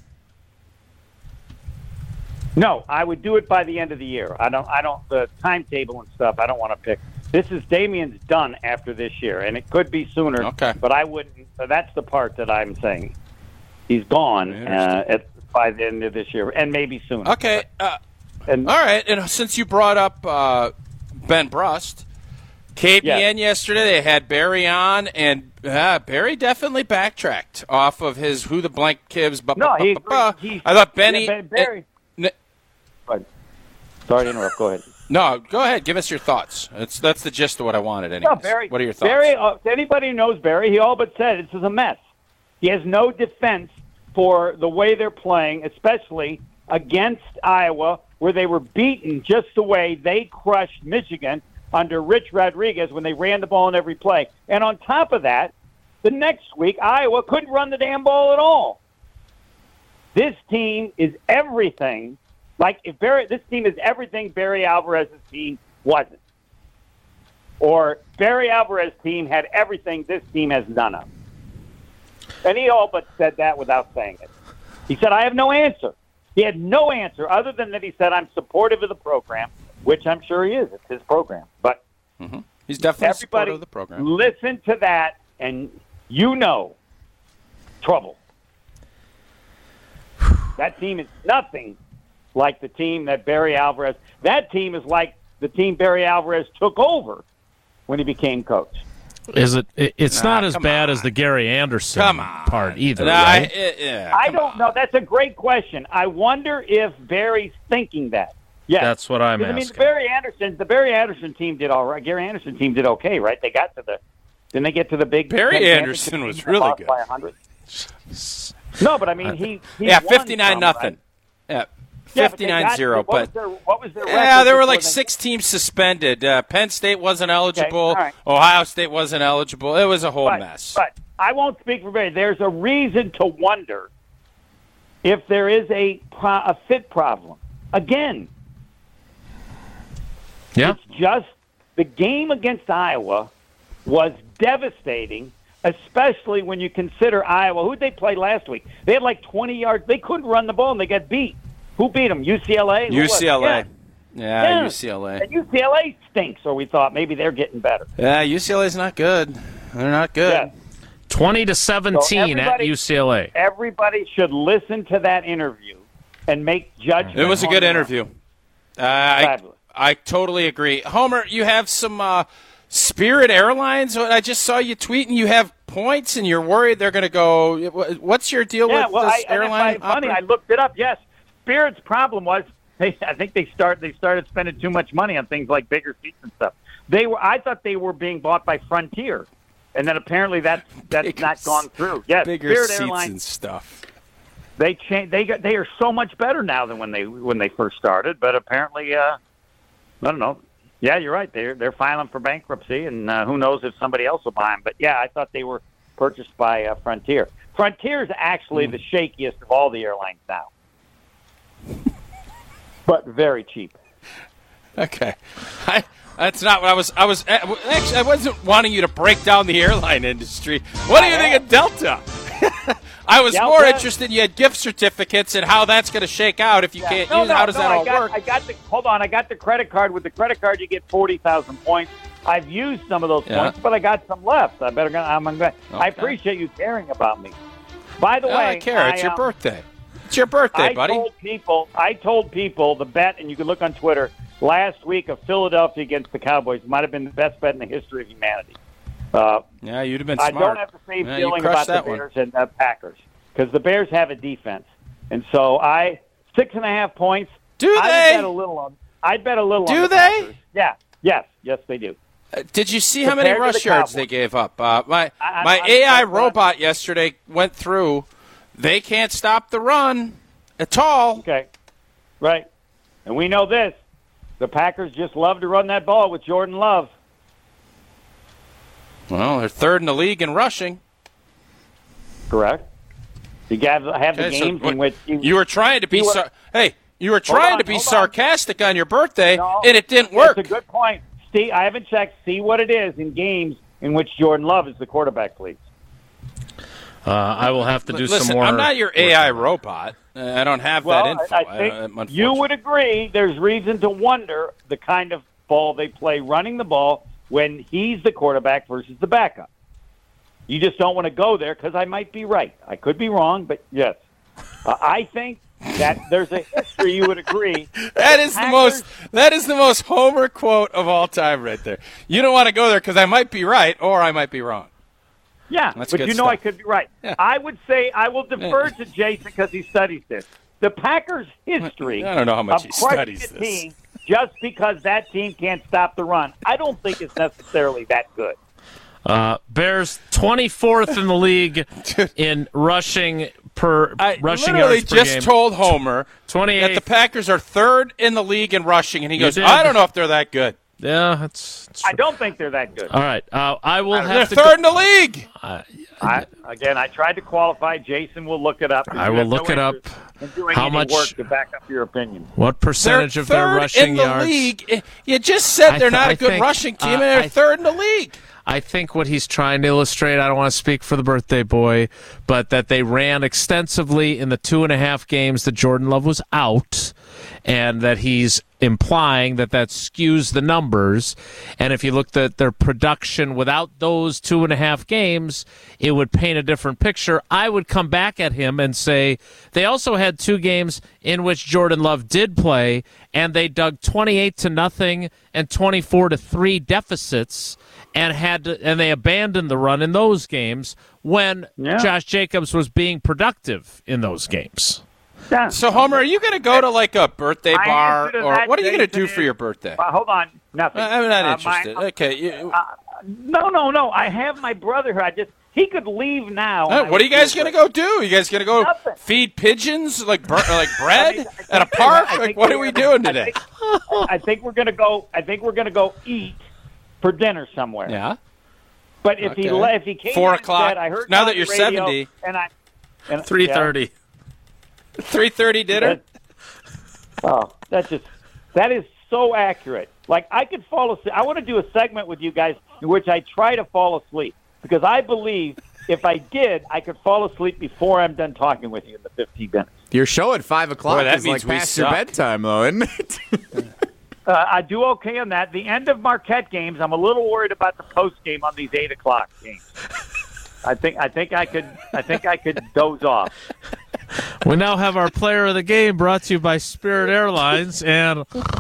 [SPEAKER 7] No, I would do it by the end of the year. I don't. I don't. The timetable and stuff. I don't want to pick. This is Damian's done after this year, and it could be sooner.
[SPEAKER 2] Okay.
[SPEAKER 7] But I wouldn't. So that's the part that I'm saying. He's gone uh, at by the end of this year, and maybe sooner.
[SPEAKER 2] Okay. Uh,
[SPEAKER 7] And
[SPEAKER 2] all right. And since you brought up uh, Ben Brust, K B N yesterday they had Barry on, and uh, Barry definitely backtracked off of his who the blank kibs. But
[SPEAKER 7] No, he agreed. He-
[SPEAKER 2] I thought Benny.
[SPEAKER 7] Yeah, Ben- Barry-
[SPEAKER 2] uh,
[SPEAKER 7] But, sorry to interrupt. Go ahead.
[SPEAKER 2] no, go ahead. Give us your thoughts. That's that's the gist of what I wanted. Anyways.
[SPEAKER 7] No, Barry.
[SPEAKER 2] What are your thoughts?
[SPEAKER 7] Barry, uh, anybody who knows Barry, he all but said this is a mess. He has no defense for the way they're playing, especially against Iowa, where they were beaten just the way they crushed Michigan under Rich Rodriguez when they ran the ball in every play. And on top of that, the next week, Iowa couldn't run the damn ball at all. This team is everything. Like if Barry, this team is everything Barry Alvarez's team wasn't. Or Barry Alvarez's team had everything this team has none of. And he all but said that without saying it. He said, I have no answer. He had no answer other than that he said, I'm supportive of the program, which I'm sure he is. It's his program. But
[SPEAKER 2] He's definitely
[SPEAKER 7] everybody
[SPEAKER 2] supportive of the program.
[SPEAKER 7] listen to that, and you know trouble. That team is nothing like the team that Barry Alvarez – that team is like the team Barry Alvarez took over when he became coach.
[SPEAKER 1] Is it? it- It's
[SPEAKER 2] Nah,
[SPEAKER 1] not as
[SPEAKER 2] come
[SPEAKER 1] bad
[SPEAKER 2] on.
[SPEAKER 1] as the Gary Anderson
[SPEAKER 2] Come on.
[SPEAKER 1] part either,
[SPEAKER 2] Nah,
[SPEAKER 1] right?
[SPEAKER 2] I- yeah,
[SPEAKER 7] I
[SPEAKER 2] come
[SPEAKER 7] don't
[SPEAKER 2] on.
[SPEAKER 7] know. That's a great question. I wonder if Barry's thinking that. Yeah,
[SPEAKER 1] That's what I'm
[SPEAKER 7] I mean, the
[SPEAKER 1] asking.
[SPEAKER 7] Barry Anderson, the Barry Anderson team did all right. Gary Anderson team did okay, right? They got to the, didn't they get to the big?
[SPEAKER 2] Barry
[SPEAKER 7] Ten
[SPEAKER 2] Anderson
[SPEAKER 7] championship
[SPEAKER 2] was
[SPEAKER 7] game
[SPEAKER 2] really
[SPEAKER 7] lost
[SPEAKER 2] good.
[SPEAKER 7] By one hundred? No, but I mean, he, he
[SPEAKER 2] Yeah,
[SPEAKER 7] won
[SPEAKER 2] fifty-nine
[SPEAKER 7] some,
[SPEAKER 2] nothing.
[SPEAKER 7] right?
[SPEAKER 2] Yeah,
[SPEAKER 7] Yeah, but they
[SPEAKER 2] fifty-nine
[SPEAKER 7] got-
[SPEAKER 2] zero.
[SPEAKER 7] What was
[SPEAKER 2] But
[SPEAKER 7] their, what was their
[SPEAKER 2] yeah,
[SPEAKER 7] record
[SPEAKER 2] there were
[SPEAKER 7] before
[SPEAKER 2] like
[SPEAKER 7] they-
[SPEAKER 2] six teams suspended. Uh, Penn State wasn't eligible.
[SPEAKER 7] all right.
[SPEAKER 2] Ohio State wasn't eligible. It was a whole
[SPEAKER 7] But,
[SPEAKER 2] mess.
[SPEAKER 7] but I won't speak for Barry. There's a reason to wonder if there is a pro- a fit problem. Again,
[SPEAKER 1] Yeah.
[SPEAKER 7] it's just the game against Iowa was devastating, especially when you consider Iowa. Who did they play last week? They had like twenty yards. They couldn't run the ball, and they got beat. Who beat them? U C L A? Who was
[SPEAKER 2] U C L A.
[SPEAKER 7] it?
[SPEAKER 2] Yeah,
[SPEAKER 7] Yeah.
[SPEAKER 2] U C L A.
[SPEAKER 7] And U C L A stinks, so we thought maybe they're getting better.
[SPEAKER 2] Yeah, U C L A's not good. They're not good.
[SPEAKER 7] Yeah.
[SPEAKER 1] twenty to seventeen
[SPEAKER 7] So
[SPEAKER 1] at
[SPEAKER 7] everybody-
[SPEAKER 1] U C L A.
[SPEAKER 7] Everybody should listen to that interview and make judgment.
[SPEAKER 2] It was a
[SPEAKER 7] on
[SPEAKER 2] good
[SPEAKER 7] their own.
[SPEAKER 2] interview. Uh, I,
[SPEAKER 7] Fabulous.
[SPEAKER 2] I totally agree. Homer, you have some uh, Spirit Airlines. I just saw you tweeting you have points and you're worried they're going to go. What's your deal
[SPEAKER 7] Yeah,
[SPEAKER 2] with
[SPEAKER 7] well,
[SPEAKER 2] this
[SPEAKER 7] I, and
[SPEAKER 2] airline?
[SPEAKER 7] it's funny. I
[SPEAKER 2] operator?
[SPEAKER 7] looked it up. Yes, Spirit's problem was they, I think they start they started spending too much money on things like bigger seats and stuff. They were. I thought they were being bought by Frontier, and then apparently that's that's
[SPEAKER 2] Bigger
[SPEAKER 7] not gone through. Yes,
[SPEAKER 2] Bigger
[SPEAKER 7] Spirit
[SPEAKER 2] seats
[SPEAKER 7] Airlines.
[SPEAKER 2] and stuff.
[SPEAKER 7] They change. They got. They are so much better now than when they when they first started. But apparently, uh, I don't know. Yeah, you're right. They're they're filing for bankruptcy, and uh, who knows if somebody else will buy them. But yeah, I thought they were purchased by uh, Frontier. Frontier is actually the shakiest of all the airlines now, but very cheap.
[SPEAKER 2] Okay. I, that's not what I was. I was actually. I wasn't wanting you to break down the airline industry. What do you think of Delta? I was
[SPEAKER 7] Delta?
[SPEAKER 2] more interested. You had gift certificates and how that's going to shake out if you
[SPEAKER 7] Yeah.
[SPEAKER 2] can't
[SPEAKER 7] no,
[SPEAKER 2] use.
[SPEAKER 7] no,
[SPEAKER 2] How does
[SPEAKER 7] no,
[SPEAKER 2] that
[SPEAKER 7] I
[SPEAKER 2] all
[SPEAKER 7] got,
[SPEAKER 2] work?
[SPEAKER 7] I got the hold on. I got the credit card. With the credit card, you get forty thousand points. I've used some of those
[SPEAKER 2] Yeah.
[SPEAKER 7] points, but I got some left. I better. I'm gonna. I
[SPEAKER 2] Okay.
[SPEAKER 7] appreciate you caring about me. By the
[SPEAKER 2] Oh,
[SPEAKER 7] way,
[SPEAKER 2] I care. It's
[SPEAKER 7] I,
[SPEAKER 2] your
[SPEAKER 7] um,
[SPEAKER 2] birthday. It's your birthday,
[SPEAKER 7] I
[SPEAKER 2] buddy.
[SPEAKER 7] told people. I told people the bet, and you can look on Twitter last week of Philadelphia against the Cowboys might have been the best bet in the history of humanity. Uh,
[SPEAKER 2] Yeah, you'd have been
[SPEAKER 7] I
[SPEAKER 2] smart.
[SPEAKER 7] don't have the same
[SPEAKER 2] Yeah, you
[SPEAKER 7] feeling
[SPEAKER 2] crushed
[SPEAKER 7] about the
[SPEAKER 2] that one.
[SPEAKER 7] Bears and the Packers because the Bears have a defense, and so I six and a half points.
[SPEAKER 2] Do
[SPEAKER 7] I
[SPEAKER 2] they?
[SPEAKER 7] bet a little on. I bet a little.
[SPEAKER 2] Do
[SPEAKER 7] on the
[SPEAKER 2] they?
[SPEAKER 7] Packers. Yeah. Yes. Yes, they do.
[SPEAKER 2] Uh, Did you see how many
[SPEAKER 7] Compared to
[SPEAKER 2] rush
[SPEAKER 7] the
[SPEAKER 2] yards
[SPEAKER 7] Cowboys.
[SPEAKER 2] they gave up? Uh, my
[SPEAKER 7] I-
[SPEAKER 2] my
[SPEAKER 7] I'm-
[SPEAKER 2] A I
[SPEAKER 7] I'm-
[SPEAKER 2] robot yesterday went through. They can't stop the run at all.
[SPEAKER 7] Okay. Right. And we know this: the Packers just love to run that ball with Jordan Love.
[SPEAKER 2] Well, they're third in the league in rushing.
[SPEAKER 7] Correct. You have have the
[SPEAKER 2] Okay, so
[SPEAKER 7] games
[SPEAKER 2] what-
[SPEAKER 7] in which you,
[SPEAKER 2] you were trying to be.
[SPEAKER 7] See what-
[SPEAKER 2] Sar- hey, you were trying
[SPEAKER 7] on,
[SPEAKER 2] to be
[SPEAKER 7] hold on.
[SPEAKER 2] sarcastic on. your birthday,
[SPEAKER 7] No,
[SPEAKER 2] and it didn't work.
[SPEAKER 7] It's a good point. Steve, I haven't checked. See what it is in games in which Jordan Love is the quarterback, please.
[SPEAKER 1] Uh, I will have to do
[SPEAKER 2] Listen,
[SPEAKER 1] some more.
[SPEAKER 2] I'm not your A I robot. Uh, I don't have
[SPEAKER 7] Well,
[SPEAKER 2] that info.
[SPEAKER 7] I, I think
[SPEAKER 2] uh,
[SPEAKER 7] you
[SPEAKER 2] unfortunately.
[SPEAKER 7] would agree there's reason to wonder the kind of ball they play running the ball when he's the quarterback versus the backup. You just don't want to go there because I might be right. I could be wrong, but yes. Uh, I think that there's a history, you would agree.
[SPEAKER 2] That is the
[SPEAKER 7] Packers-
[SPEAKER 2] most. That is the most Homer quote of all time, right there. You don't want to go there because I might be right or I might be wrong.
[SPEAKER 7] Yeah,
[SPEAKER 2] That's
[SPEAKER 7] but
[SPEAKER 2] good
[SPEAKER 7] you know
[SPEAKER 2] stuff.
[SPEAKER 7] I could be right.
[SPEAKER 2] Yeah.
[SPEAKER 7] I would say I will defer to Jason because he studies this. The Packers' history
[SPEAKER 2] I don't know how much
[SPEAKER 7] of
[SPEAKER 2] he
[SPEAKER 7] crushing
[SPEAKER 2] studies
[SPEAKER 7] a
[SPEAKER 2] this.
[SPEAKER 7] team just because that team can't stop the run, I don't think it's necessarily that good.
[SPEAKER 1] Uh, Bears twenty-fourth in the league in rushing per
[SPEAKER 2] I
[SPEAKER 1] rushing
[SPEAKER 2] literally
[SPEAKER 1] yards per
[SPEAKER 2] just
[SPEAKER 1] game.
[SPEAKER 2] told Homer
[SPEAKER 1] twenty-eighth.
[SPEAKER 2] that the Packers are third in the league in rushing, and he
[SPEAKER 1] You
[SPEAKER 2] goes,
[SPEAKER 1] did.
[SPEAKER 2] "I don't know if they're that good.
[SPEAKER 1] Yeah, it's. it's
[SPEAKER 7] I don't think they're that good.
[SPEAKER 1] All right, uh, I will
[SPEAKER 2] They're
[SPEAKER 1] have to.
[SPEAKER 2] third in the league."
[SPEAKER 7] I, again, I tried to qualify. Jason will look it up.
[SPEAKER 1] I will look it up.
[SPEAKER 7] In doing
[SPEAKER 1] How
[SPEAKER 7] any
[SPEAKER 1] much-
[SPEAKER 7] work to back up your opinion?
[SPEAKER 1] What
[SPEAKER 2] They're
[SPEAKER 1] percentage of their
[SPEAKER 2] third
[SPEAKER 1] rushing
[SPEAKER 2] in the
[SPEAKER 1] yards?
[SPEAKER 2] league. You just said
[SPEAKER 1] I
[SPEAKER 2] they're
[SPEAKER 1] th-
[SPEAKER 2] not
[SPEAKER 1] I
[SPEAKER 2] a good
[SPEAKER 1] think,
[SPEAKER 2] rushing team,
[SPEAKER 1] uh,
[SPEAKER 2] and they're
[SPEAKER 1] I-
[SPEAKER 2] third in the league.
[SPEAKER 1] I think what he's trying to illustrate, I don't want to speak for the birthday boy, but that they ran extensively in the two and a half games that Jordan Love was out, and that he's implying that that skews the numbers. And if you looked at their production without those two and a half games, it would paint a different picture. I would come back at him and say they also had two games in which Jordan Love did play, and they dug twenty-eight to nothing and twenty-four to three deficits, and had to, and they abandoned the run in those games when
[SPEAKER 7] Yeah.
[SPEAKER 1] Josh Jacobs was being productive in those games.
[SPEAKER 7] Yeah.
[SPEAKER 2] So, Homer, are you going to go to like a birthday
[SPEAKER 7] My
[SPEAKER 2] bar,
[SPEAKER 7] answer to
[SPEAKER 2] or
[SPEAKER 7] that,
[SPEAKER 2] what are you going to
[SPEAKER 7] Jason,
[SPEAKER 2] do for
[SPEAKER 7] is-
[SPEAKER 2] your birthday?
[SPEAKER 7] Uh, hold on, nothing.
[SPEAKER 2] I'm not
[SPEAKER 7] Uh,
[SPEAKER 2] interested.
[SPEAKER 7] my-
[SPEAKER 2] okay. You,
[SPEAKER 7] Uh, no, no, no. I have my brother here. I just he could leave now.
[SPEAKER 2] Uh,
[SPEAKER 7] and I
[SPEAKER 2] what are you
[SPEAKER 7] would
[SPEAKER 2] guys
[SPEAKER 7] feel
[SPEAKER 2] going to
[SPEAKER 7] great.
[SPEAKER 2] go do? You guys going to go
[SPEAKER 7] Nothing.
[SPEAKER 2] feed pigeons like bur- like bread
[SPEAKER 7] I mean, I
[SPEAKER 2] at a
[SPEAKER 7] think-
[SPEAKER 2] park?
[SPEAKER 7] I
[SPEAKER 2] Like,
[SPEAKER 7] think
[SPEAKER 2] what are
[SPEAKER 7] we're
[SPEAKER 2] we
[SPEAKER 7] gonna-
[SPEAKER 2] doing
[SPEAKER 7] I
[SPEAKER 2] today?
[SPEAKER 7] think, I think we're gonna go. I think we're gonna go eat for dinner somewhere.
[SPEAKER 2] Yeah.
[SPEAKER 7] But if he
[SPEAKER 2] Okay.
[SPEAKER 7] le- if he came
[SPEAKER 2] Four
[SPEAKER 7] in
[SPEAKER 2] o'clock.
[SPEAKER 7] Said, I heard
[SPEAKER 2] Now
[SPEAKER 7] on
[SPEAKER 2] that
[SPEAKER 7] the
[SPEAKER 2] you're
[SPEAKER 7] radio,
[SPEAKER 2] seventy.
[SPEAKER 7] and I and,
[SPEAKER 1] Three thirty.
[SPEAKER 2] three thirty dinner.
[SPEAKER 7] yeah. Oh, that's just that is so accurate. Like I could fall asleep. I want to do a segment with you guys in which I try to fall asleep because I believe if I did, I could fall asleep before I'm done talking with you in the fifteen minutes.
[SPEAKER 5] Your show at five o'clock
[SPEAKER 2] Boy, that
[SPEAKER 5] is
[SPEAKER 2] means
[SPEAKER 5] like
[SPEAKER 2] we
[SPEAKER 5] past your
[SPEAKER 2] suck.
[SPEAKER 5] bedtime, though, isn't it?
[SPEAKER 7] Uh, I do okay on that. The end of Marquette games, I'm a little worried about the post game on these eight o'clock games. I think I think I could I think I could doze off.
[SPEAKER 1] We now have our player of the game brought to you by Spirit Airlines, and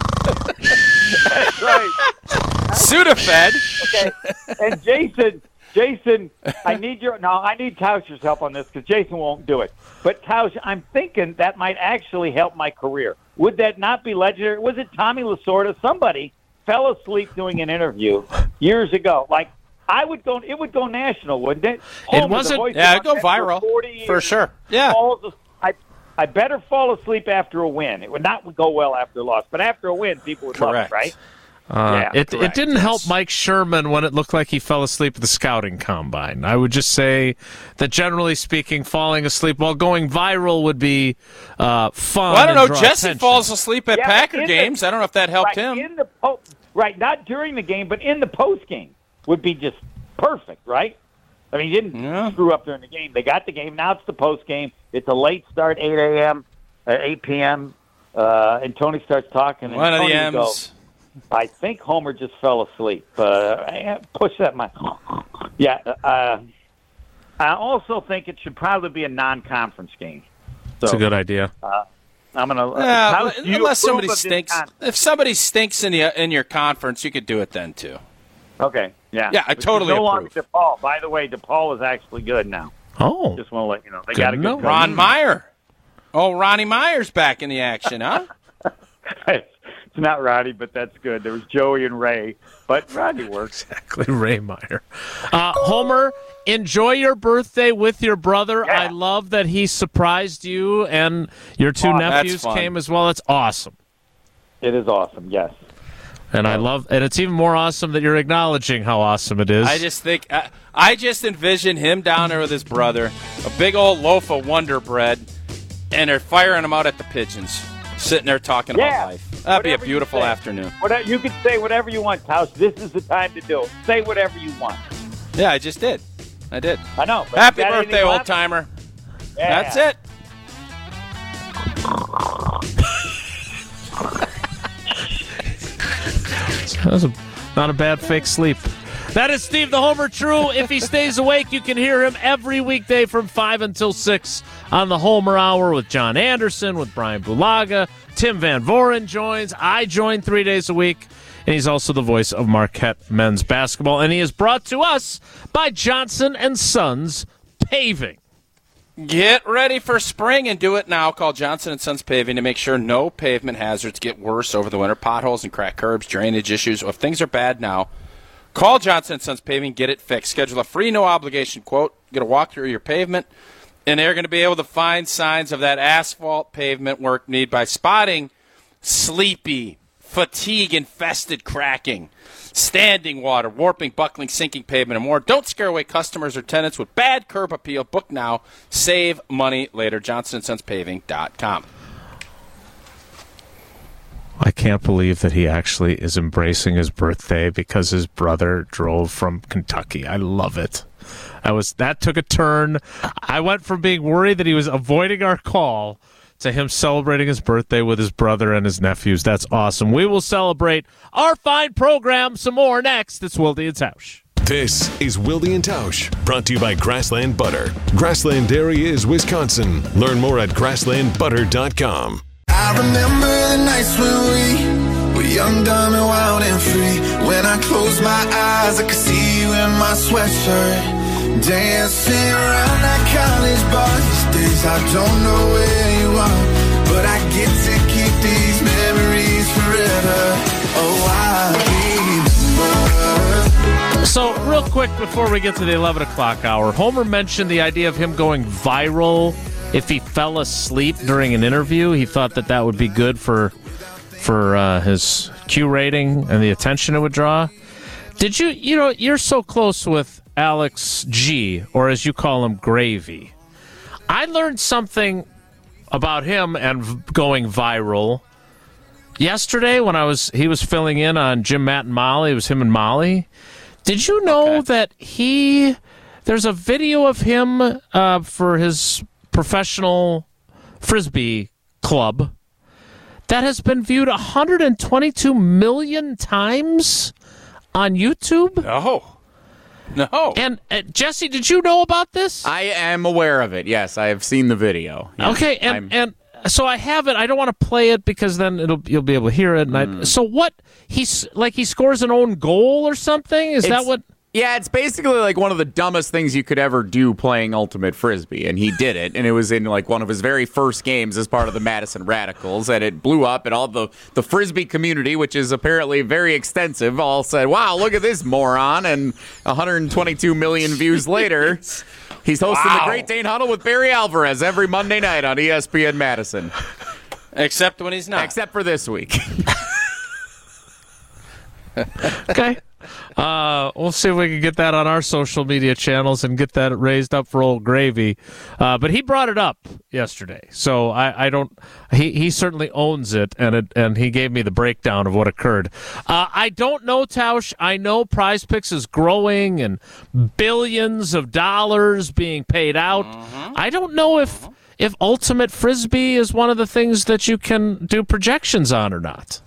[SPEAKER 7] That's right.
[SPEAKER 2] Sudafed.
[SPEAKER 7] Okay. And Jason, Jason, I need your no, I need Tauscher's help on this because Jason won't do it. But Tausch, I'm thinking that might actually help my career. Would that not be legendary? Was it Tommy Lasorda? Somebody fell asleep doing an interview years ago. Like I would go, it would go national, wouldn't it? Homer, the
[SPEAKER 1] wasn't-
[SPEAKER 7] voice of
[SPEAKER 2] Yeah, it'd go
[SPEAKER 7] Marquette
[SPEAKER 2] viral
[SPEAKER 7] for forty years,
[SPEAKER 2] for sure. Yeah.
[SPEAKER 7] falls as- I, I better fall asleep after a win. It would not go well after a loss, but after a win, people would
[SPEAKER 2] Correct.
[SPEAKER 7] love it, right?
[SPEAKER 1] uh,
[SPEAKER 7] Yeah,
[SPEAKER 1] it it
[SPEAKER 7] correct.
[SPEAKER 1] didn't help Mike Sherman when it looked like he fell asleep at the scouting combine. I would just say that generally speaking, falling asleep while going viral would be uh, fun.
[SPEAKER 2] Well, I don't
[SPEAKER 1] and
[SPEAKER 2] know.
[SPEAKER 1] draw
[SPEAKER 2] Jesse
[SPEAKER 1] attention.
[SPEAKER 2] falls asleep at
[SPEAKER 7] Yeah,
[SPEAKER 2] Packer
[SPEAKER 7] in the-
[SPEAKER 2] games. I don't know if that helped
[SPEAKER 7] right,
[SPEAKER 2] him.
[SPEAKER 7] In the po- right, not during the game, but in the post game would be just perfect, right? I mean, he didn't
[SPEAKER 2] Yeah.
[SPEAKER 7] screw up during the game. They got the game. Now it's the post game. It's a late start, eight a.m., uh, eight p.m., uh, and Tony starts talking. And
[SPEAKER 2] One of
[SPEAKER 7] Tony
[SPEAKER 2] the
[SPEAKER 7] would go,
[SPEAKER 2] M's.
[SPEAKER 7] I think Homer just fell asleep. Uh, push that, my. Yeah. Uh, I also think it should probably be a non-conference game. So
[SPEAKER 1] It's a good idea.
[SPEAKER 7] I'm gonna.
[SPEAKER 2] Yeah,
[SPEAKER 7] how-
[SPEAKER 2] well,
[SPEAKER 7] do you
[SPEAKER 2] unless
[SPEAKER 7] approve
[SPEAKER 2] somebody
[SPEAKER 7] of this
[SPEAKER 2] stinks.
[SPEAKER 7] con-
[SPEAKER 2] If somebody stinks in the in your conference, you could do it then too.
[SPEAKER 7] Okay. Yeah.
[SPEAKER 2] Yeah, I
[SPEAKER 7] Which is
[SPEAKER 2] totally
[SPEAKER 7] No longer
[SPEAKER 2] approve.
[SPEAKER 7] DePaul. By the way, DePaul is actually good now.
[SPEAKER 1] Oh,
[SPEAKER 7] Just want to let you know they
[SPEAKER 1] Good
[SPEAKER 7] got a
[SPEAKER 1] to
[SPEAKER 7] good
[SPEAKER 1] know.
[SPEAKER 7] coach.
[SPEAKER 2] Ron Meyer. Oh, Ronnie Meyer's back in the action, huh?
[SPEAKER 7] It's not Roddy, but that's good. There was Joey and Ray, but Roddy works.
[SPEAKER 1] exactly, Ray Meyer. Uh, Homer, enjoy your birthday with your brother.
[SPEAKER 7] Yeah.
[SPEAKER 1] I love that he surprised you, and your two
[SPEAKER 7] Oh,
[SPEAKER 2] that's
[SPEAKER 1] nephews
[SPEAKER 2] fun.
[SPEAKER 1] came as well. It's awesome.
[SPEAKER 7] It is awesome. Yes.
[SPEAKER 1] And I love, and it's even more awesome that you're acknowledging how awesome it is.
[SPEAKER 2] I just think I, I just envision him down there with his brother, a big old loaf of Wonder Bread, and they're firing him out at the pigeons, sitting there talking
[SPEAKER 7] Yeah.
[SPEAKER 2] about life. That'd be a
[SPEAKER 7] Whatever you
[SPEAKER 2] beautiful
[SPEAKER 7] say.
[SPEAKER 2] afternoon.
[SPEAKER 7] Whatever, you can say whatever you want, Tausch. This is the time to do it. Say whatever you want.
[SPEAKER 2] Yeah, I just did. I did.
[SPEAKER 7] I know. But
[SPEAKER 2] Happy
[SPEAKER 7] you got
[SPEAKER 2] birthday,
[SPEAKER 7] anything
[SPEAKER 2] old
[SPEAKER 7] left?
[SPEAKER 2] timer.
[SPEAKER 7] Yeah.
[SPEAKER 2] That's it.
[SPEAKER 1] That was a, not a bad fake sleep. That is Steve the Homer True. If he stays awake, you can hear him every weekday from five until six on the Homer Hour with John Anderson, with Brian Bulaga. Tim Van Voren joins. I join three days a week. And he's also the voice of Marquette men's basketball. And he is brought to us by Johnson and Sons Paving.
[SPEAKER 2] Get ready for spring and do it now. Call Johnson and Sons Paving to make sure no pavement hazards get worse over the winter. Potholes and cracked curbs, drainage issues. If things are bad now, call Johnson and Sons Paving. Get it fixed. Schedule a free, no obligation quote. Get a walk through your pavement, and they're going to be able to find signs of that asphalt pavement work need by spotting sleepy, fatigue-infested cracking, standing water, warping, buckling, sinking pavement, and more. Don't scare away customers or tenants with bad curb appeal. Book now. Save money later. Johnson and Sons Paving dot com.
[SPEAKER 1] I can't believe that he actually is embracing his birthday because his brother drove from Kentucky. I love it. I was that took a turn. I went from being worried that he was avoiding our call to him celebrating his birthday with his brother and his nephews. That's awesome. We will celebrate our fine program some more next. It's Wilde and Tausch.
[SPEAKER 3] This is Wilde and Tausch, brought to you by Grassland Butter. Grassland Dairy is Wisconsin. Learn more at grassland butter dot com.
[SPEAKER 8] I remember the nights when we were young, dumb, and wild and free. When I closed my eyes, I could see you in my sweatshirt, dancing around that college bar. These days I don't know where you are. but I get to keep these memories forever. Oh, I remember.
[SPEAKER 1] So, real quick before we get to the eleven o'clock hour, Homer mentioned the idea of him going viral if he fell asleep during an interview. He thought that that would be good for for uh, his Q rating and the attention it would draw. Did you, you know, you're so close with Alex G, or as you call him, Gravy. I learned something about him and v- going viral yesterday when I was he was filling in on Jim, Matt, and Molly. It was him and Molly. Did you know
[SPEAKER 2] Okay.
[SPEAKER 1] that he, there's a video of him uh, for his professional Frisbee club that has been viewed one hundred twenty-two million times on YouTube?
[SPEAKER 2] No. No.
[SPEAKER 1] And uh, Jesse, did you know about this?
[SPEAKER 5] I am aware of it. Yes, I have seen the video. Yes,
[SPEAKER 1] okay, and
[SPEAKER 5] I'm-
[SPEAKER 1] and so I have it. I don't want to play it because then it'll you'll be able to hear it. And
[SPEAKER 5] Mm.
[SPEAKER 1] I, so what? He's like he scores an own goal or something? Is that
[SPEAKER 5] It's-
[SPEAKER 1] what?
[SPEAKER 5] Yeah, it's basically like one of the dumbest things you could ever do playing Ultimate Frisbee, and he did it, and it was in like one of his very first games as part of the Madison Radicals, and it blew up, and all the, the Frisbee community, which is apparently very extensive, all said, wow, look at this moron, and one hundred twenty-two million views later, he's hosting
[SPEAKER 2] Wow.
[SPEAKER 5] the Great Dane Huddle with Barry Alvarez every Monday night on E S P N Madison,
[SPEAKER 2] Except when he's not.
[SPEAKER 5] except for this week.
[SPEAKER 1] Okay. Uh, we'll see if we can get that on our social media channels and get that raised up for old Gravy. Uh, but he brought it up yesterday, so I, I don't. He, he certainly owns it, and it, and he gave me the breakdown of what occurred. Uh, I don't know, Tausch. I know Prize Picks is growing and billions of dollars being paid out.
[SPEAKER 2] Mm-hmm.
[SPEAKER 1] I don't know if if Ultimate Frisbee is one of the things that you can do projections on or not.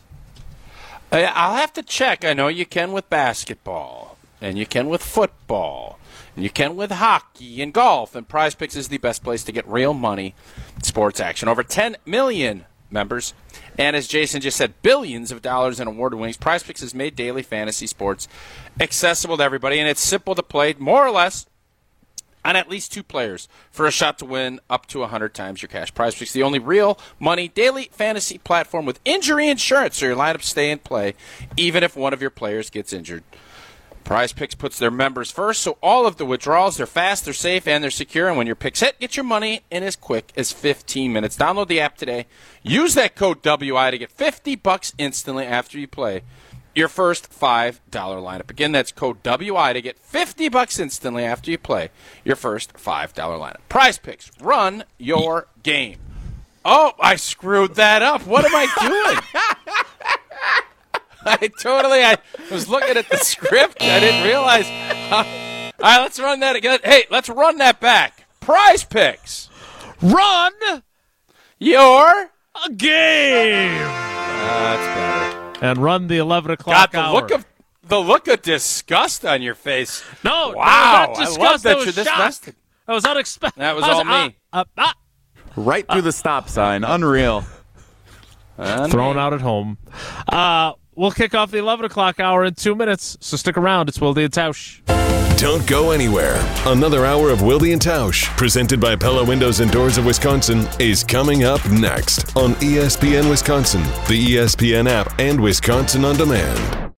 [SPEAKER 2] Uh, I'll have to check. I know you can with basketball, and you can with football, and you can with hockey and golf, and Prize Picks is the best place to get real money sports action. Over ten million members, and as Jason just said, billions of dollars in award winnings. Prize Picks has made daily fantasy sports accessible to everybody, and it's simple to play, more or less, on at least two players for a shot to win up to one hundred times your cash. Prize Picks, the only real money daily fantasy platform with injury insurance, so your lineups stay in play even if one of your players gets injured. Prize Picks puts their members first, so all of the withdrawals, they're fast, they're safe, and they're secure. And when your picks hit, get your money in as quick as fifteen minutes. Download the app today. Use that code W I to get fifty bucks instantly after you play your first five dollar lineup. Again, that's code W I to get fifty bucks instantly after you play your first five dollar lineup. Prize Picks, run your game. Oh, I screwed that up. What am I doing? I totally, I was looking at the script. I didn't realize. Uh, all right, let's run that again. Hey, let's run that back. Prize Picks.
[SPEAKER 1] Run
[SPEAKER 2] Your
[SPEAKER 1] a game.
[SPEAKER 2] Uh, that's better.
[SPEAKER 1] And run the eleven o'clock
[SPEAKER 2] God, the
[SPEAKER 1] hour.
[SPEAKER 2] look of the look of disgust on your face.
[SPEAKER 1] No,
[SPEAKER 2] Wow,
[SPEAKER 1] no, not
[SPEAKER 2] I
[SPEAKER 1] disgust.
[SPEAKER 2] love that
[SPEAKER 1] That was
[SPEAKER 2] you're this
[SPEAKER 1] shock.
[SPEAKER 2] vested.
[SPEAKER 1] That was unexpected.
[SPEAKER 2] That was
[SPEAKER 1] I
[SPEAKER 2] all me.
[SPEAKER 1] Uh, uh, uh,
[SPEAKER 5] Right through the stop sign. Unreal.
[SPEAKER 1] thrown out at home. Uh, we'll kick off the eleven o'clock hour in two minutes, so stick around. It's Wilde and Tausch.
[SPEAKER 3] Don't go anywhere. Another hour of Wilde and Tausch, presented by Pella Windows and Doors of Wisconsin, is coming up next on E S P N Wisconsin, the E S P N app, and Wisconsin On Demand.